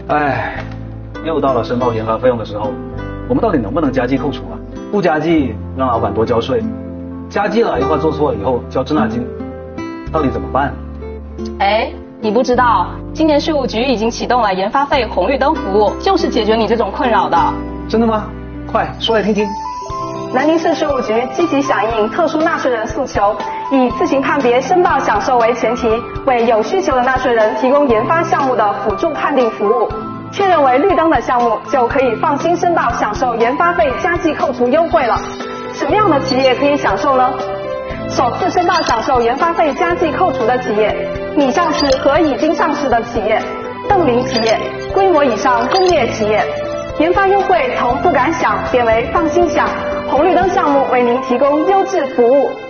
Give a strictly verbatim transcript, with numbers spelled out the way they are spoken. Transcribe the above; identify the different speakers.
Speaker 1: 唉，又到了申报研发费用的时候，我们到底能不能加计扣除啊？不加计让老板多交税，加计了一会儿做错了以后交滞纳金，到底怎么办？
Speaker 2: 哎，你不知道，今年税务局已经启动了研发费红绿灯服务，就是解决你这种困扰的。
Speaker 1: 真的吗？快说来听听。
Speaker 3: 南宁市税务局积极响应特殊纳税人诉求，以自行判别申报享受为前提，为有需求的纳税人提供研发项目的辅助判定服务。确认为绿灯的项目，就可以放心申报享受研发费加计扣除优惠了。什么样的企业可以享受呢？首次申报享受研发费加计扣除的企业，拟上市和已经上市的企业，冻龄企业，规模以上工业企业。研发优惠从不敢想变为放心想，红绿灯项目为您提供优质服务。